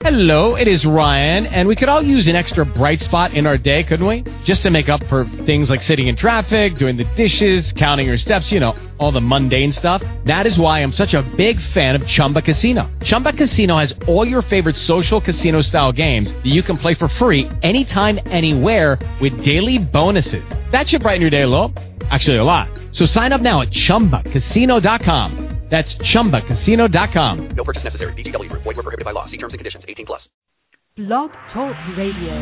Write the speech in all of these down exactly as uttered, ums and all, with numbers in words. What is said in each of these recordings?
Hello, it is Ryan, and we could all use an extra bright spot in our day, couldn't we? Just to make up for things like sitting in traffic, doing the dishes, counting your steps, you know, all the mundane stuff. That is why I'm such a big fan of Chumba Casino. Chumba Casino has all your favorite social casino-style games that you can play for free anytime, anywhere with daily bonuses. That should brighten your day a little. Actually, a lot. So sign up now at chumba casino dot com. That's chumba casino dot com. No purchase necessary. V G W Group. Void where prohibited by law. See terms and conditions. eighteen plus. Blog Talk Radio.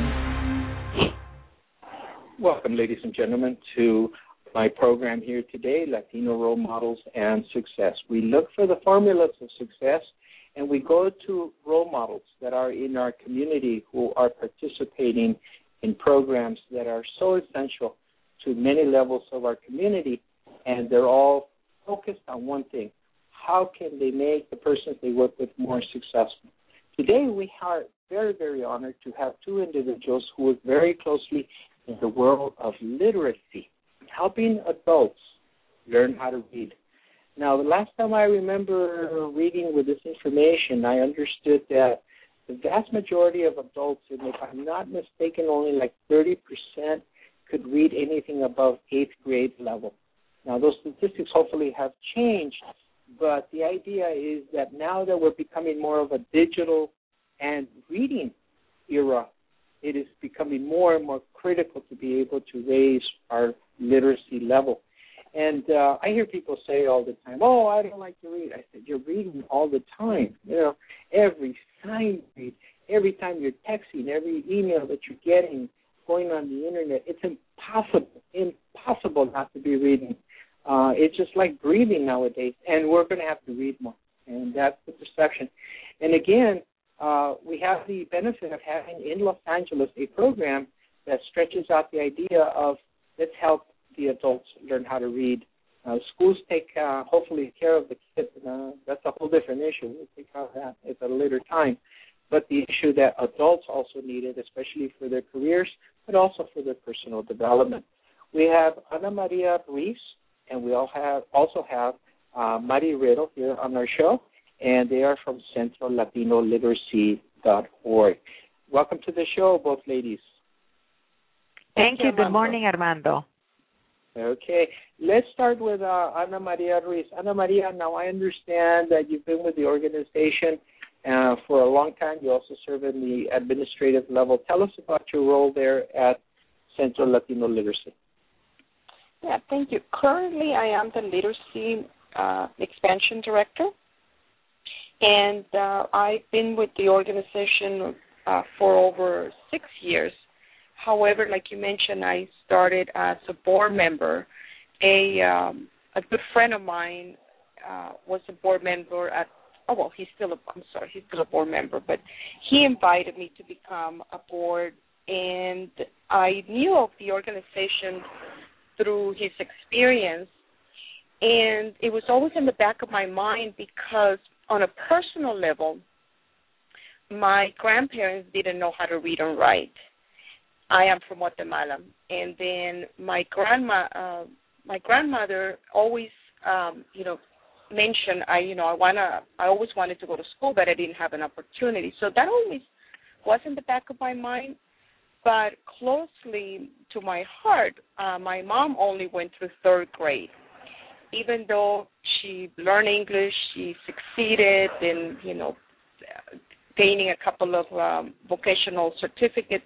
Welcome, ladies and gentlemen, to my program here today, Latino Role Models and Success. We look for the formulas of success, and we go to role models that are in our community who are participating in programs that are so essential to many levels of our community, and they're all focused on one thing. How can they make the persons they work with more successful? Today we are very, very honored to have two individuals who work very closely in the world of literacy, helping adults learn how to read. Now, the last time I remember reading with this information, I understood that the vast majority of adults, and if I'm not mistaken, only like thirty percent could read anything above eighth grade level. Now, those statistics hopefully have changed, but the idea is that now that we're becoming more of a digital and reading era, it is becoming more and more critical to be able to raise our literacy level. And uh, I hear people say all the time, oh, I don't like to read. I said, you're reading all the time. You know, every time you read, every time you're texting, every email that you're getting, going on the Internet, it's impossible, impossible not to be reading. Uh, it's just like breathing nowadays, and we're going to have to read more, and that's the perception. And again, uh, we have the benefit of having in Los Angeles a program that stretches out the idea of let's help the adults learn how to read. Uh, schools take, uh, hopefully, care of the kids. Uh, that's a whole different issue. We'll take care of that at a later time. But the issue that adults also needed, especially for their careers, but also for their personal development. We have Ana Maria Ruiz, and we all have also have uh, Mari Riddle here on our show, and they are from Centro Latino Literacy dot org. Welcome to the show, both ladies. Thank, Thank you. Good morning, Armando. Okay. Let's start with uh, Ana Maria Ruiz. Ana Maria, now I understand that you've been with the organization uh, for a long time. You also serve in the administrative level. Tell us about your role there at Centro Latino Literacy. Yeah, thank you. Currently, I am the Literacy uh, Expansion Director, and uh, I've been with the organization uh, for over six years. However, like you mentioned, I started as a board member. A um, a good friend of mine uh, was a board member at, oh, well, he's still a, I'm sorry, he's still a board member, but he invited me to become a board, and I knew of the organization through his experience, and it was always in the back of my mind because on a personal level, my grandparents didn't know how to read and write. I am from Guatemala, and then my grandma, uh, my grandmother always, um, you know, mentioned I, you know, I wanna, I always wanted to go to school, but I didn't have an opportunity. So that always was in the back of my mind. But closely to my heart, uh, my mom only went through third grade. Even though she learned English, she succeeded in, you know, gaining a couple of um, vocational certificates.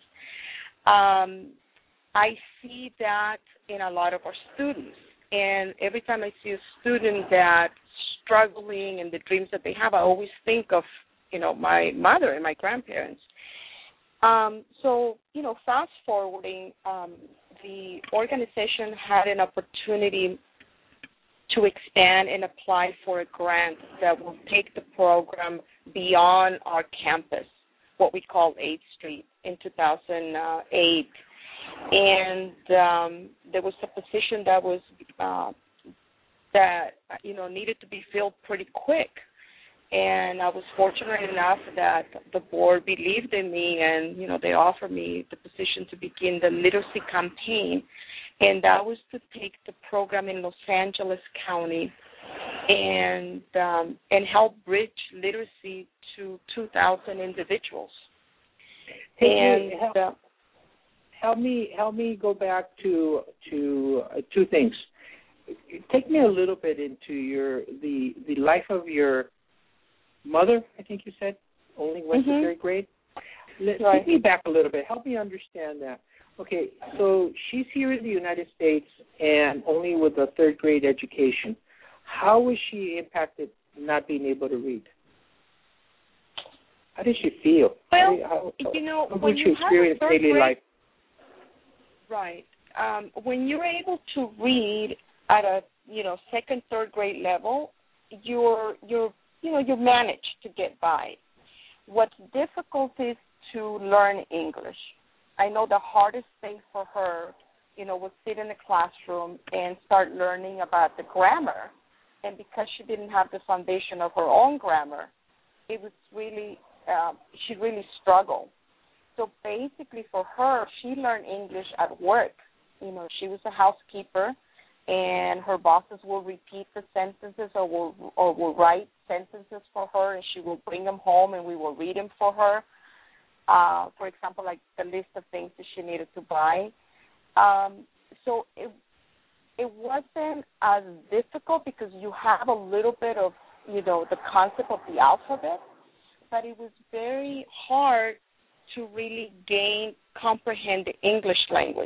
Um, I see that in a lot of our students. And every time I see a student that's struggling and the dreams that they have, I always think of, you know, my mother and my grandparents. Um, so, you know, fast forwarding, um, the organization had an opportunity to expand and apply for a grant that will take the program beyond our campus, what we call eighth Street, in two thousand eight. And um, there was a position that was uh, that, you know, needed to be filled pretty quick. And I was fortunate enough that the board believed in me and, you know, they offered me the position to begin the literacy campaign. And that was to take the program in Los Angeles County and um, and help bridge literacy to two thousand individuals. Hey, and help, uh, help me help me go back to to uh, two things. Take me a little bit into your the the life of your mother. I think you said only went mm-hmm. to third grade. Let, right. Take me back a little bit. Help me understand that. Okay, so she's here in the United States and only with a third grade education. How was she impacted not being able to read? How did she feel? Well, how, how, you know, how when did you she experience have a third daily grade, life? Right. Um, when you're able to read at a you know second, third grade level, you're you're you know you manage to get by. What's difficult is to learn English. I know the hardest thing for her, you know, was sit in the classroom and start learning about the grammar. And because she didn't have the foundation of her own grammar, it was really, uh, she really struggled. So basically for her, she learned English at work. You know, she was a housekeeper, and her bosses will repeat the sentences or will, or will write sentences for her, and she will bring them home, and we will read them for her. Uh, for example, like the list of things that she needed to buy. Um, so it it wasn't as difficult because you have a little bit of, you know, the concept of the alphabet, but it was very hard to really gain, comprehend the English language.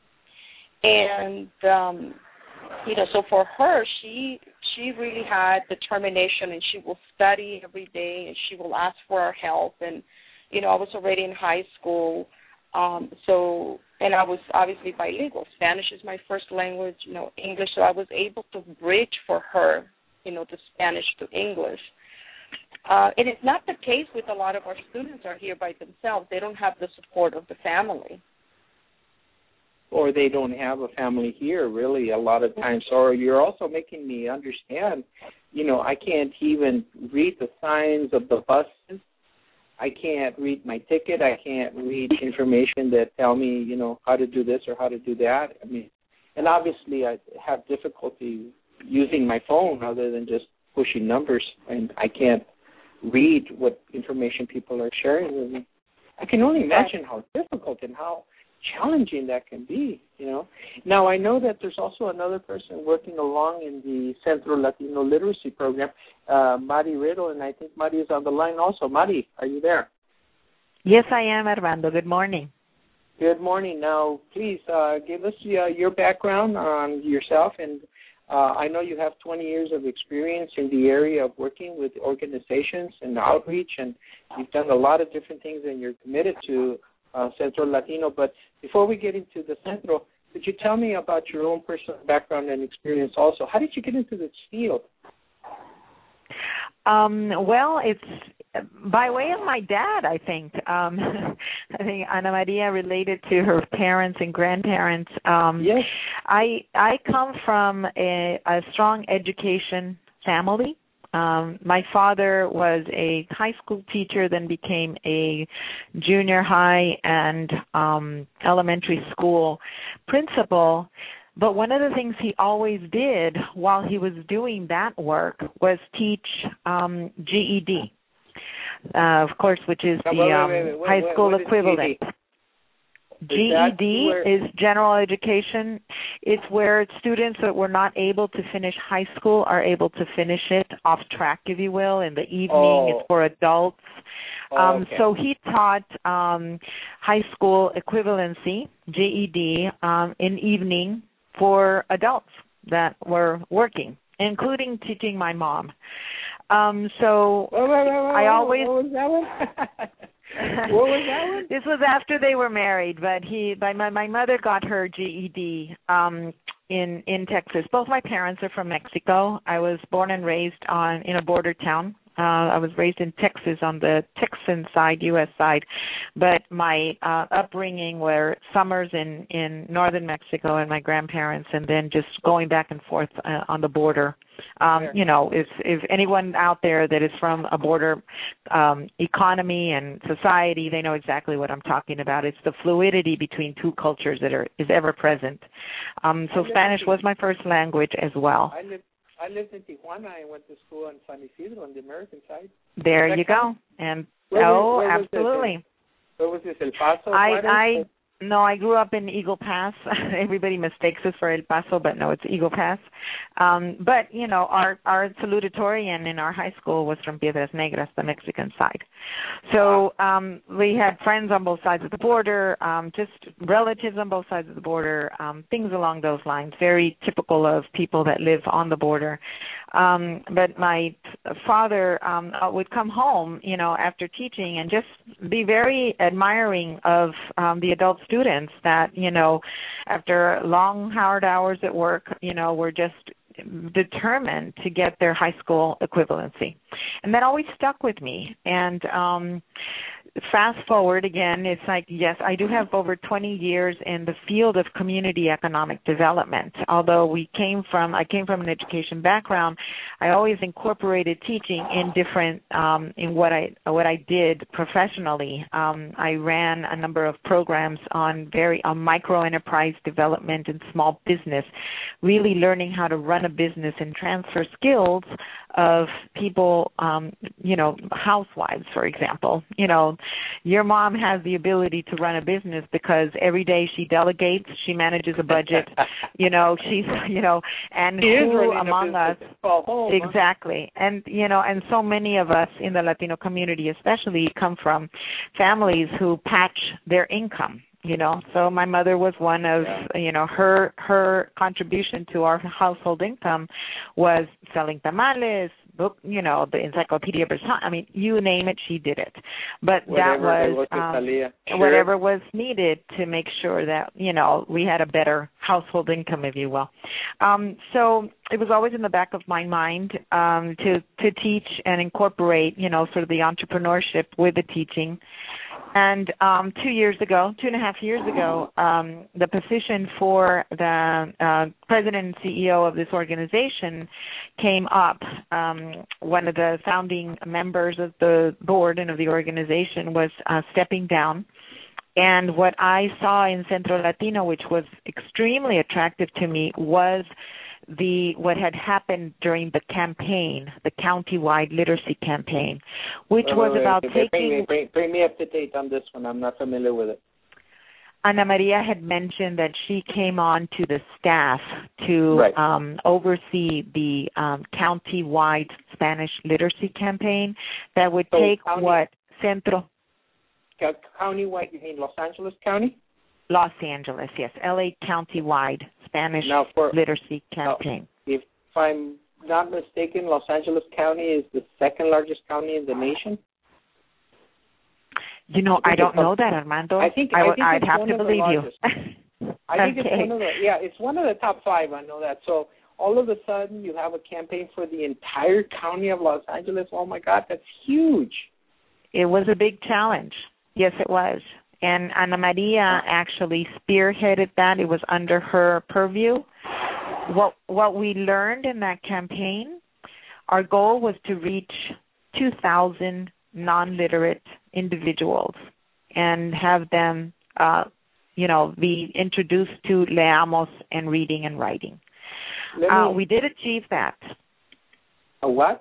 And, um, you know, so for her, she she really had determination, and she will study every day, and she will ask for our help. And, you know, I was already in high school, um, so, and I was obviously bilingual. Spanish is my first language, you know, English, so I was able to bridge for her, you know, the Spanish to English. Uh, and it's not the case with a lot of our students are here by themselves. They don't have the support of the family. Or they don't have a family here, really, a lot of times. Or you're also making me understand, you know, I can't even read the signs of the buses. I can't read my ticket. I can't read information that tell me, you know, how to do this or how to do that. I mean, and obviously I have difficulty using my phone other than just pushing numbers, and I can't read what information people are sharing with me. I can only imagine how difficult and how challenging that can be, you know. Now, I know that there's also another person working along in the Centro Latino Literacy Program, uh, Mari Riddle, and I think Mari is on the line also. Mari, are you there? Yes, I am, Armando. Good morning. Good morning. Now, please uh, give us uh, your background on yourself, and uh, I know you have twenty years of experience in the area of working with organizations and outreach, and you've done a lot of different things, and you're committed to Uh, Centro Latino. But before we get into the Centro, could you tell me about your own personal background and experience also? How did you get into this field? Um, well, it's by way of my dad, I think. Um, I think Ana Maria related to her parents and grandparents. Um, yes. I I come from a, a strong education family. Um, my father was a high school teacher, then became a junior high and um, elementary school principal. But one of the things he always did while he was doing that work was teach um, G E D, uh, of course, which is the um, wait, wait, wait, high wait, school what, what equivalent. G E D is general education. It's where students that were not able to finish high school are able to finish it off track, if you will. In the evening, oh. it's for adults. Oh, um, okay. So he taught um, high school equivalency, G E D, um, in evening for adults that were working, including teaching my mom. Um, so wait, wait, wait, wait, I always... What was that one? What was that one? This was after they were married, but he, by my my mother got her G E D um, in in Texas. Both my parents are from Mexico. I was born and raised on in a border town. Uh, I was raised in Texas on the Texan side, U S side, but my uh, upbringing were summers in in northern Mexico and my grandparents, and then just going back and forth uh, on the border. Um, you know, if if anyone out there that is from a border um, economy and society, they know exactly what I'm talking about. It's the fluidity between two cultures that are is ever present. Um, so Spanish was my first language as well. I lived, I lived in Tijuana. I went to school in San Isidro on the American side. There you go. And where oh, was, where absolutely. Was where was this? El Paso? I, Juarez? I, no, I grew up in Eagle Pass. Everybody mistakes us for El Paso, but no, it's Eagle Pass. Um, but, you know, our, our salutatorian in our high school was from Piedras Negras, the Mexican side. So um, we had friends on both sides of the border, um, just relatives on both sides of the border, um, things along those lines, very typical of people that live on the border. Um, but my father um, would come home, you know, after teaching and just be very admiring of um, the adult students that, you know, after long, hard hours at work, you know, were just determined to get their high school equivalency. And that always stuck with me. And um, fast forward again, it's like, yes, I do have over twenty years in the field of community economic development. Although we came from, I came from an education background, I always incorporated teaching in different, um, in what I what I did professionally. Um, I ran a number of programs on very on micro enterprise development and small business, really learning how to run a business and transfer skills of people, um, you know, housewives, for example. You know, your mom has the ability to run a business because every day she delegates, she manages a budget, you know, she's, you know, and she who among us, home, exactly, huh? and, you know, and so many of us in the Latino community especially come from families who patch their income. You know, so my mother was one of, yeah. you know, her her contribution to our household income was selling tamales, book, you know, the Encyclopedia Britannica. I mean, you name it, she did it. But whatever that was, um, sure. whatever was needed to make sure that, you know, we had a better household income, if you will. Um, so it was always in the back of my mind um, to, to teach and incorporate, you know, sort of the entrepreneurship with the teaching. And um, two years ago, two and a half years ago, um, the position for the uh, president and C E O of this organization came up. Um, one of the founding members of the board and of the organization was uh, stepping down. And what I saw in Centro Latino, which was extremely attractive to me, was the what had happened during the campaign, the county-wide literacy campaign, which wait, was wait, about wait, taking... Bring me, bring, bring me up to date on this one. I'm not familiar with it. Ana Maria had mentioned that she came on to the staff to right. um, oversee the um, county-wide Spanish literacy campaign that would so take county, what Centro... County-wide, you mean Los Angeles County? Los Angeles, yes, L A county-wide Spanish now for, literacy campaign. Now, if I'm not mistaken, Los Angeles County is the second largest county in the nation. You know, I, I don't know that, Armando. I think, I, I think I'd it's have one to of the believe largest. you. I think okay. it's one of the yeah, it's one of the top five. I know that. So all of a sudden, you have a campaign for the entire county of Los Angeles. Oh my God, that's huge. It was a big challenge. Yes, it was. And Ana Maria actually spearheaded that. It was under her purview. What what we learned in that campaign, our goal was to reach two thousand non-literate individuals and have them, uh, you know, be introduced to Leamos and reading and writing. Me, uh, we did achieve that. A what?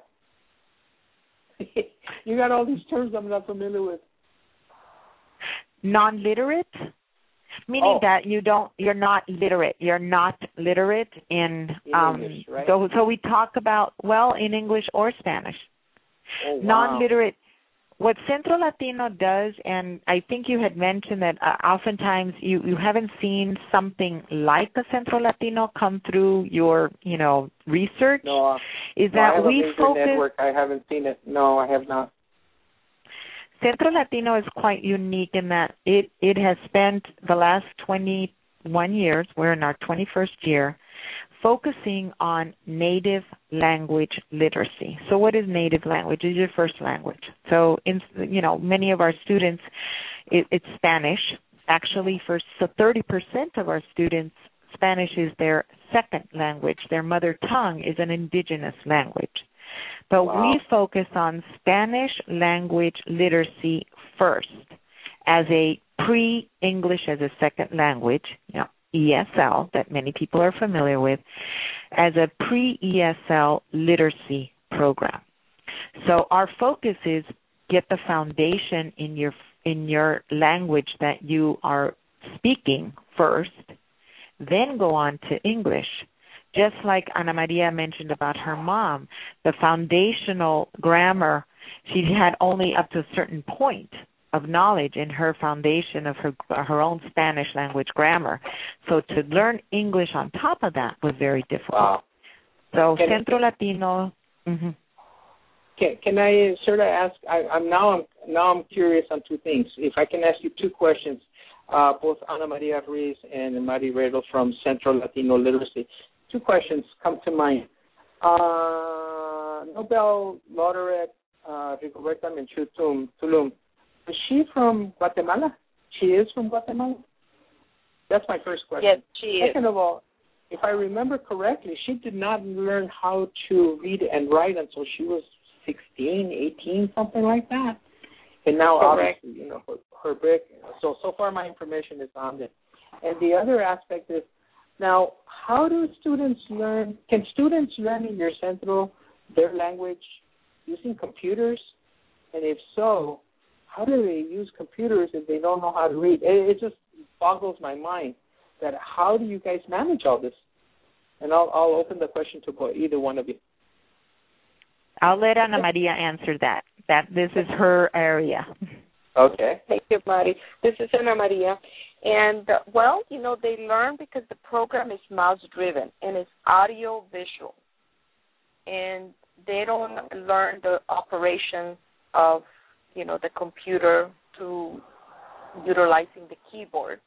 You got all these terms I'm not familiar with. Non-literate, meaning oh. that you don't, you're not literate. You're not literate in. in um, English, right? So, so we talk about well in English or Spanish. Oh, wow. Non-literate. What Centro Latino does, and I think you had mentioned that uh, oftentimes you, you haven't seen something like a Centro Latino come through your, you know, research. No, uh, is no, that I have we a focus. network. I haven't seen it. No, I have not. Centro Latino is quite unique in that it, it has spent the last twenty-one years, we're in our twenty-first year, focusing on native language literacy. So what is native language? It's your first language. So, in, you know, many of our students, it, it's Spanish. Actually, for so thirty percent of our students, Spanish is their second language. Their mother tongue is an indigenous language. But wow. we focus on Spanish language literacy first as a pre-English as a second language, you know, E S L that many people are familiar with as a pre-E S L literacy program. So our focus is get the foundation in your in your language that you are speaking first, then go on to English. Just like Ana Maria mentioned about her mom, the foundational grammar, she had only up to a certain point of knowledge in her foundation of her her own Spanish language grammar. So to learn English on top of that was very difficult. Wow. So Can Centro Latino. Mm-hmm. Can, can I sort of ask? I, I'm now I'm now I'm curious on two things. If I can ask you two questions, uh, both Ana Maria Ruiz and Mari Redl from Centro Latino Literacy. Two questions come to mind. Uh, Nobel laureate uh, Rigoberta Menchú Tulum. Is she from Guatemala? She is from Guatemala? That's my first question. Yes, she Second is. of all, if I remember correctly, she did not learn how to read and write until she was sixteen, eighteen, something like that. And now, Correct. obviously, you know, her, her book. So, so far my information is on it. And the other aspect is, now, how do students learn? Can students learn in your centro their language using computers? And if so, how do they use computers if they don't know how to read? It, it just boggles my mind that how do you guys manage all this? And I'll, I'll open the question to either one of you. I'll let Ana Maria answer that. That this is her area. Okay. Thank you, Mari. This is Ana Maria. And, uh, well, you know, they learn because the program is mouse-driven and it's audio-visual. And they don't learn the operation of, you know, the computer to utilizing the keyboard.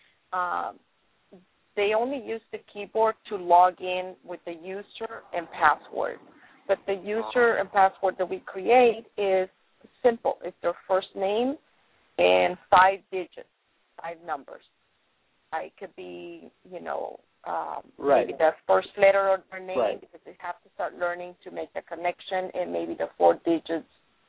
Um, they only use the keyboard to log in with the user and password. But the user and password that we create is simple. It's their first name and five digits. Five numbers. Uh, it could be, you know, um, right. maybe the first letter of their name right. because they have to start learning to make the connection, and maybe the four digits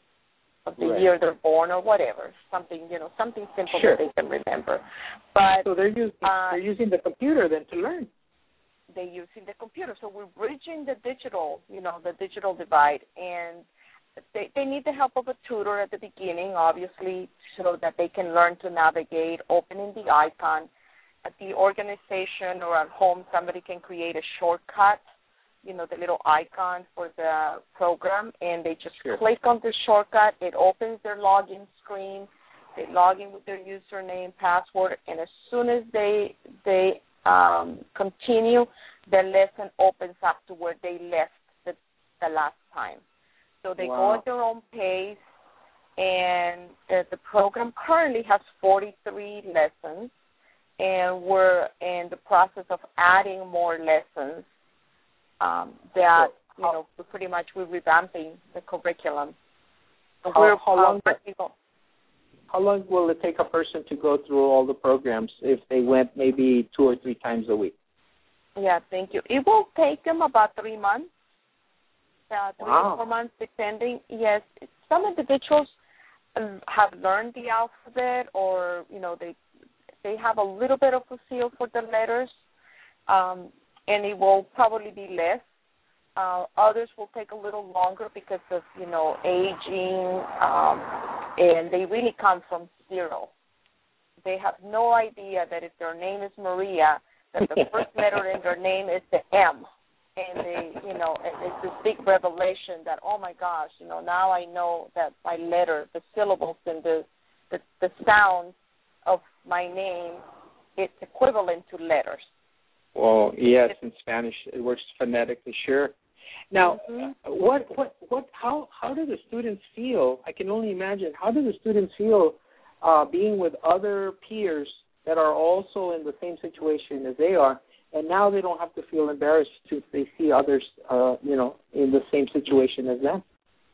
of the right. year they're born or whatever. Something, you know, something simple sure. that they can remember. But so they're using uh, they're using the computer then to learn. They're using the computer. So we're bridging the digital, you know, the digital divide, and They, they need the help of a tutor at the beginning, obviously, so that they can learn to navigate, opening the icon. At the organization or at home, somebody can create a shortcut, you know, the little icon for the program, and they just sure. click on the shortcut. It opens their login screen. They log in with their username, password, and as soon as they they um, continue, the lesson opens up to where they left the, the last time. So they wow. go at their own pace, and the, the program currently has forty-three lessons, and we're in the process of adding more lessons um, that, you know, we're pretty much we're revamping the curriculum. How, we're, how, long, uh, how long will it take a person to go through all the programs if they went maybe two or three times a week? Yeah, thank you. It will take them about three months. Uh, three wow. or four months, depending. Yes, some individuals um, have learned the alphabet, or you know, they they have a little bit of a feel for the letters, um, and it will probably be less. Uh, others will take a little longer because of you know aging, um, and they really come from zero. They have no idea that if their name is Maria, that the first letter in their name is the M. And they, you know, it's this big revelation that, oh my gosh, you know, now I know that my letter, the syllables and the the, the sound of my name, it's equivalent to letters. Well, yes, in Spanish it works phonetically, sure. Now, mm-hmm. what, what, what, how, how do the students feel? I can only imagine. How do the students feel uh, being with other peers that are also in the same situation as they are? And now they don't have to feel embarrassed if they see others, uh, you know, in the same situation as them.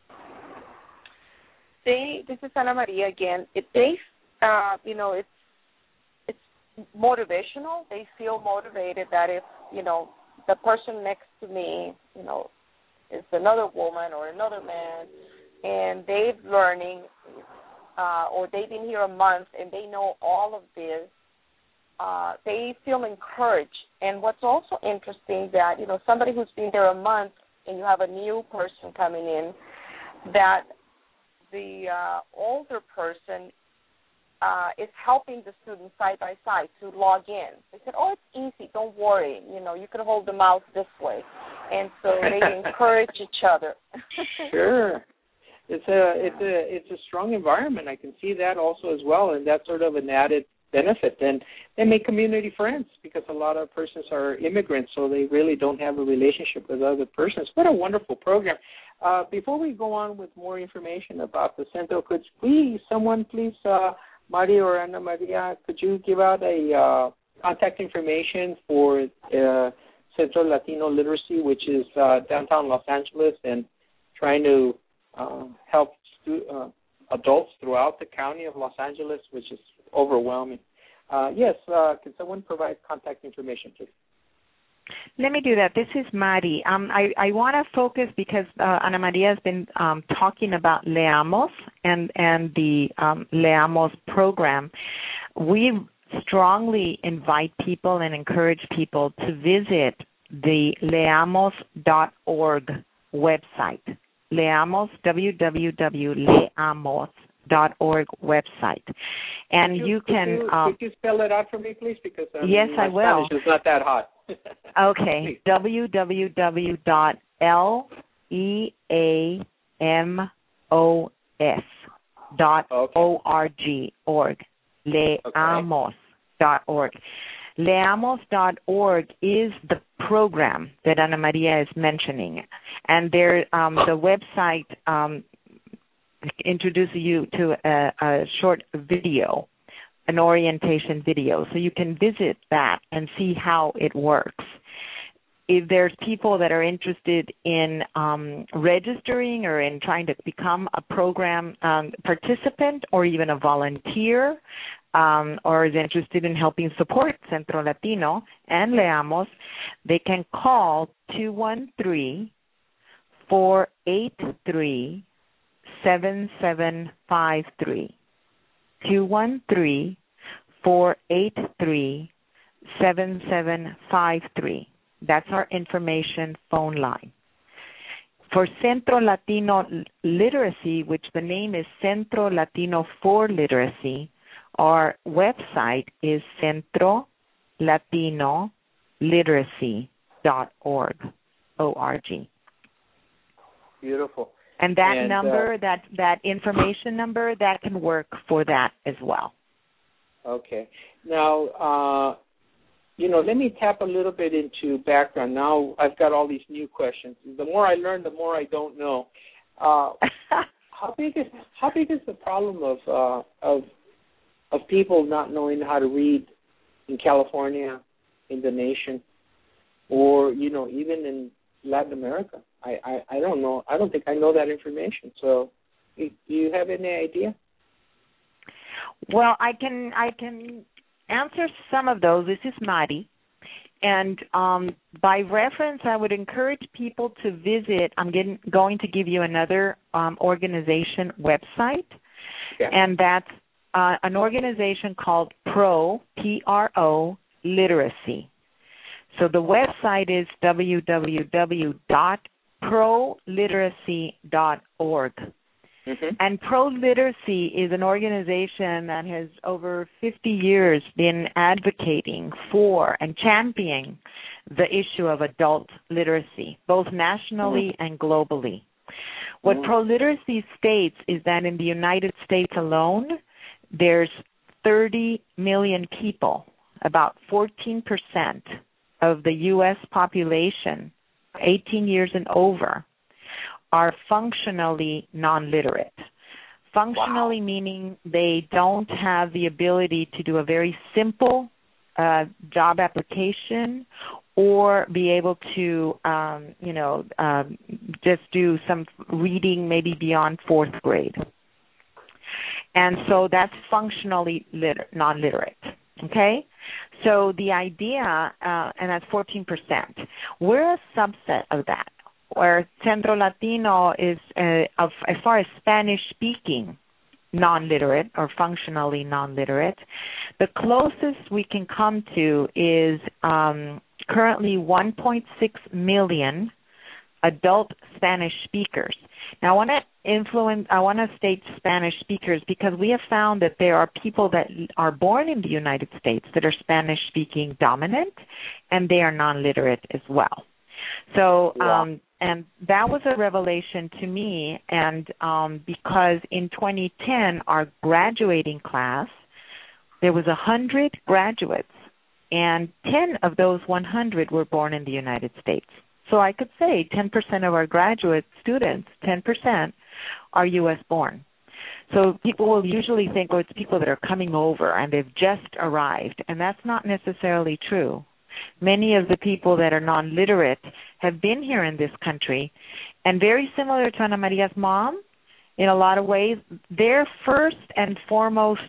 They, this is Ana Maria again. If they, uh, you know, it's it's motivational. They feel motivated that if, you know, the person next to me, you know, is another woman or another man, and they've learning, uh, or they've been here a month and they know all of this, uh, they feel encouraged. And what's also interesting that, you know, somebody who's been there a month and you have a new person coming in, that the uh, older person uh, is helping the student side by side to log in. They said, oh, it's easy, don't worry, you know, you can hold the mouse this way. And so they encourage each other. Sure. It's a it's a it's a strong environment. I can see that also as well, and that's sort of an added benefit. And they make community friends because a lot of persons are immigrants, so they really don't have a relationship with other persons. What a wonderful program! Uh, before we go on with more information about the Centro, could please someone please uh, Marty or Ana Maria, could you give out a uh, contact information for uh, Centro Latino Literacy, which is uh, downtown Los Angeles, and trying to uh, help stu- uh, adults throughout the county of Los Angeles, which is overwhelming. Uh, yes, uh, can someone provide contact information, please? Let me do that. This is Mari. Um, I, I want to focus because uh, Ana Maria has been um, talking about Leamos and, and the um, Leamos program. We strongly invite people and encourage people to visit the leamos dot org website. Leamos, w w w dot leamos dot org website. And could you, you can... Could you, um, could you spell it out for me, please? Because um, yes, my I will. Spanish is not that hot. Okay, w w w dot leamos dot org, org, leamos dot org. Leamos dot org is the program that Ana Maria is mentioning, and there, um, the website um, introduces you to a, a short video, an orientation video, so you can visit that and see how it works. If there's people that are interested in um, registering or in trying to become a program um, participant or even a volunteer, um, or is interested in helping support Centro Latino and Leamos, they can call two one three, four eight three, seven seven five three. two one three, four eight three, seven seven five three. That's our information phone line. For Centro Latino Literacy, which the name is Centro Latino for Literacy, our website is centro latino literacy dot org, O R G. Beautiful. And that and, number, uh, that, that information number, that can work for that as well. Okay. Now, uh, you know, let me tap a little bit into background. Now I've got all these new questions. The more I learn, the more I don't know. Uh, how big is how big is the problem of uh, of of people not knowing how to read in California, in the nation, or you know, even in Latin America? I, I, I don't know. I don't think I know that information. So, do you have any idea? Well, I can I can answer some of those. This is Mari. And um, by reference, I would encourage people to visit. I'm getting, going to give you another um, organization website, Yeah. and that's uh, an organization called Pro, P R O, Literacy. So the website is w w w dot pro literacy dot org. Mm-hmm. And Pro Literacy is an organization that has over fifty years been advocating for and championing the issue of adult literacy, both nationally mm-hmm. and globally. What mm-hmm. Pro Literacy states is that in the United States alone, there's thirty million people, about fourteen percent of the U S population, eighteen years and over, are functionally non-literate. Functionally wow. meaning they don't have the ability to do a very simple uh, job application or be able to, um, you know, um, just do some reading maybe beyond fourth grade. And so that's functionally liter- non-literate, okay? So the idea, uh, and that's fourteen percent, we're a subset of that, where Centro Latino is, uh, of, as far as Spanish-speaking non-literate or functionally non-literate. The closest we can come to is um, currently one point six million adult Spanish speakers. Now, I want to influence. I want to state Spanish speakers because we have found that there are people that are born in the United States that are Spanish-speaking dominant, and they are non-literate as well. So, Wow. um, and that was a revelation to me. And um, because in twenty ten, our graduating class, there was a hundred graduates, and ten of those one hundred were born in the United States. So I could say ten percent of our graduate students, ten percent, are U S born. So people will usually think, oh, it's people that are coming over and they've just arrived, and that's not necessarily true. Many of the people that are non-literate have been here in this country, and very similar to Ana Maria's mom, in a lot of ways, their first and foremost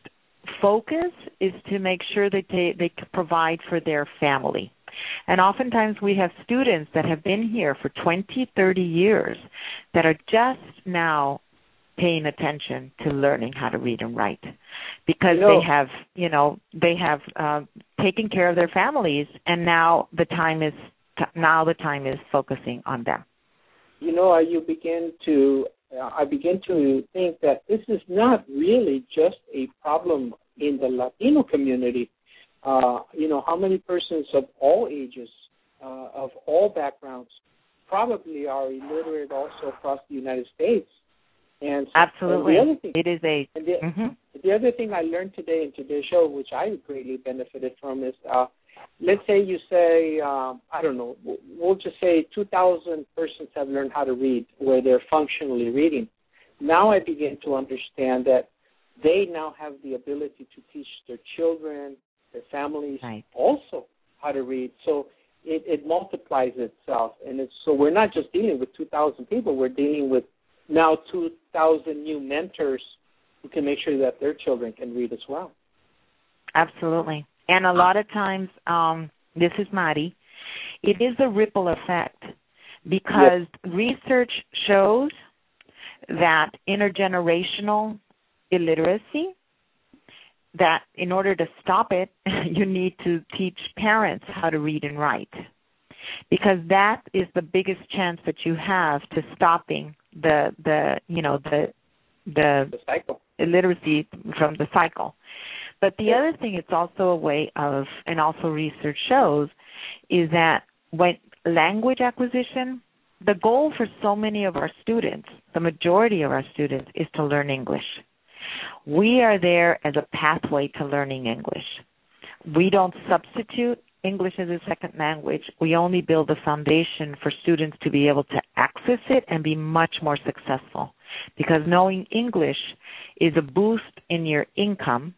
focus is to make sure that they, they provide for their family. And oftentimes we have students that have been here for twenty, thirty years that are just now paying attention to learning how to read and write because you know, they have, you know, they have uh, taken care of their families, and now the time is now the time is focusing on them. You know, you begin to uh, I begin to think that this is not really just a problem in the Latino community. Uh, you know, how many persons of all ages, uh, of all backgrounds, probably are illiterate also across the United States. And so, Absolutely. And the other thing, it is a... and the, mm-hmm. the other thing I learned today in today's show, which I greatly benefited from, is uh, let's say you say, um, I don't know, we'll just say two thousand persons have learned how to read where they're functionally reading. Now I begin to understand that they now have the ability to teach their children, their families, right. also how to read. So it, it multiplies itself. And it's, so we're not just dealing with two thousand people. We're dealing with now two thousand new mentors who can make sure that their children can read as well. Absolutely. And a lot of times, um, this is Mari, it is a ripple effect because yes. research shows that intergenerational illiteracy, that in order to stop it, you need to teach parents how to read and write, because that is the biggest chance that you have to stopping the the you know the the, the cycle illiteracy from the cycle. But the other thing it's also a way of, and also research shows, is that when language acquisition, the goal for so many of our students, the majority of our students, is to learn English. We are there as a pathway to learning English. We don't substitute English as a second language. We only build a foundation for students to be able to access it and be much more successful. Because knowing English is a boost in your income.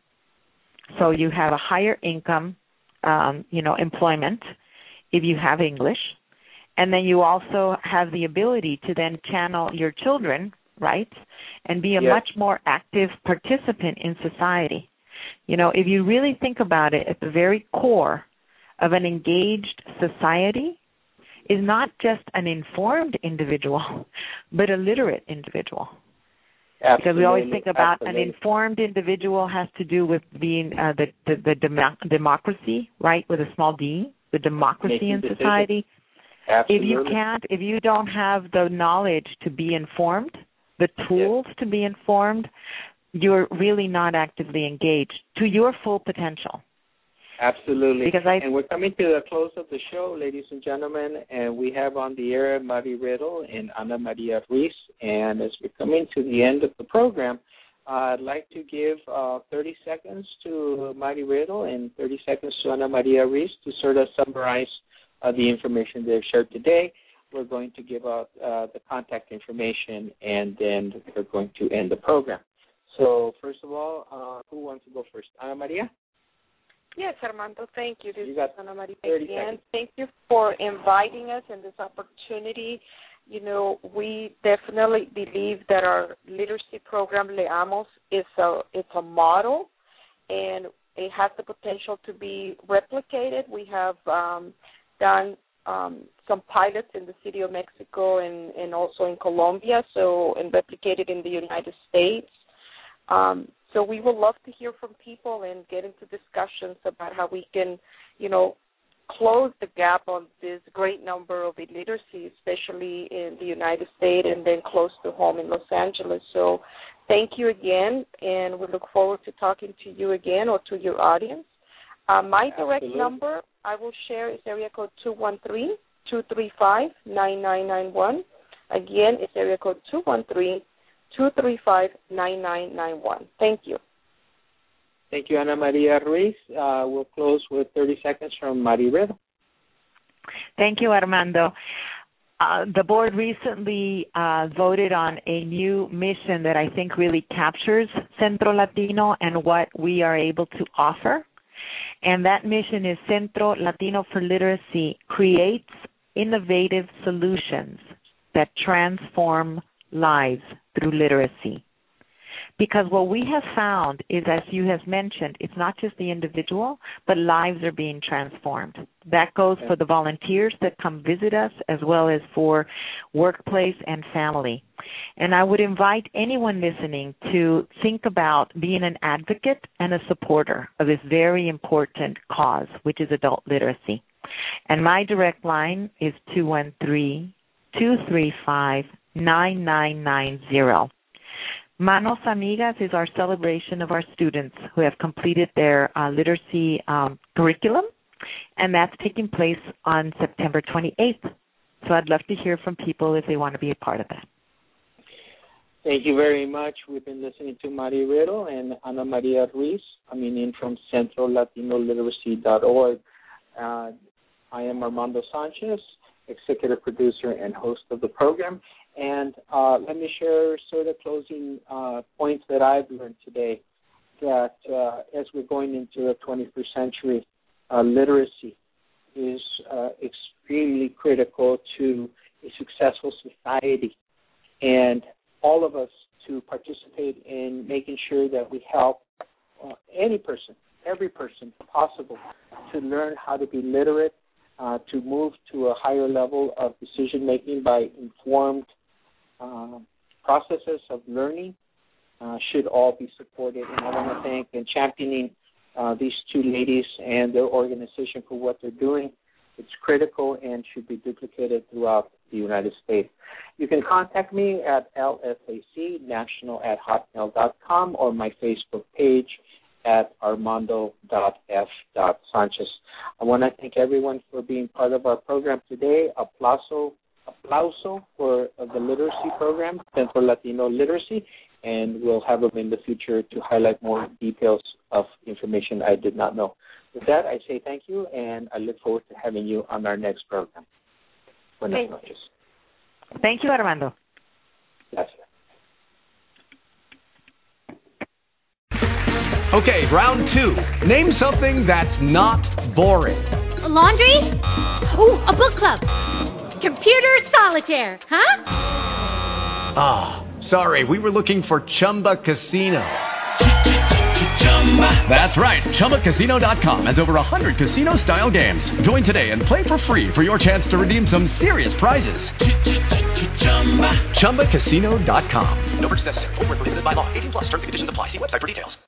So you have a higher income, um, you know, employment if you have English. And then you also have the ability to then channel your children, right, and be a yes. much more active participant in society. You know, if you really think about it, at the very core of an engaged society is not just an informed individual, but a literate individual. Absolutely. Because we always think about Absolutely. an informed individual has to do with being uh, the, the, the demo- democracy, right, with a small d, the democracy Making in decisions. society. Absolutely. If you can't, if you don't have the knowledge to be informed, the tools yes. to be informed, you're really not actively engaged to your full potential. Absolutely. Because I, and we're coming to the close of the show, ladies and gentlemen, and we have on the air Mari Riddle and Ana Maria Ruiz. And as we're coming to the end of the program, uh, I'd like to give uh, thirty seconds to Mari Riddle and thirty seconds to Ana Maria Ruiz to sort of summarize uh, the information they've shared today. We're going to give out uh, the contact information, and then we're going to end the program. So, first of all, uh, who wants to go first? Ana Maria? Yes, Armando, thank you. This you is got Ana Maria thirty again. seconds. Thank you for inviting us and this opportunity. You know, we definitely believe that our literacy program, Leamos, is a, it's a model, and it has the potential to be replicated. We have um, done um, some pilots in the City of Mexico and, and also in Colombia, so and replicated in the United States. Um, so we would love to hear from people and get into discussions about how we can, you know, close the gap on this great number of illiteracy, especially in the United States and then close to home in Los Angeles. So thank you again, and we look forward to talking to you again or to your audience. Uh, my direct Absolutely. number I will share is area code two one three, two three five, nine nine nine one. Again, it's area code two one three, two three five, nine nine nine one. Thank you. Thank you, Ana Maria Ruiz. Uh, we'll close with thirty seconds from Mari Riddle. Thank you, Armando. Uh, the board recently uh, voted on a new mission that I think really captures Centro Latino and what we are able to offer. And that mission is Centro Latino for Literacy creates innovative solutions that transform lives through literacy. Because what we have found is, as you have mentioned, it's not just the individual, but lives are being transformed. That goes for the volunteers that come visit us, as well as for workplace and family. And I would invite anyone listening to think about being an advocate and a supporter of this very important cause, which is adult literacy. And my direct line is two one three, two three five, nine nine nine zero. Manos Amigas is our celebration of our students who have completed their uh, literacy um, curriculum, and that's taking place on September twenty-eighth. So I'd love to hear from people if they want to be a part of that. Thank you very much. We've been listening to Mari Riddle and Ana Maria Ruiz, coming in from centro latino literacy dot org. Uh, I am Armando Sanchez, executive producer and host of the program. And uh, let me share sort of closing uh, points that I've learned today, that uh, as we're going into the twenty-first century, uh, literacy is uh, extremely critical to a successful society, and all of us to participate in making sure that we help uh, any person, every person possible, to learn how to be literate, uh, to move to a higher level of decision-making by informed uh, processes of learning, uh, should all be supported. And I want to thank and championing uh, these two ladies and their organization for what they're doing. It's critical and should be duplicated throughout the United States. You can contact me at L S A C national at hotmail dot com or my Facebook page at armando dot f dot sanchez. I want to thank everyone for being part of our program today. Aplauso, aplauso for the literacy program, Centro Latino Literacy, and we'll have them in the future to highlight more details of information I did not know. With that, I say thank you, and I look forward to having you on our next program. Buenas noches. Thank you, Armando. Gracias. Okay, round two. Name something that's not boring. A laundry? Ooh, a book club. Computer solitaire, huh? Ah, oh, sorry, we were looking for Chumba Casino. That's right. Chumba Casino dot com has over one hundred casino-style games. Join today and play for free for your chance to redeem some serious prizes. Chumba Casino dot com. No purchase necessary. Void where prohibited by law. eighteen plus. Terms and conditions apply. See website for details.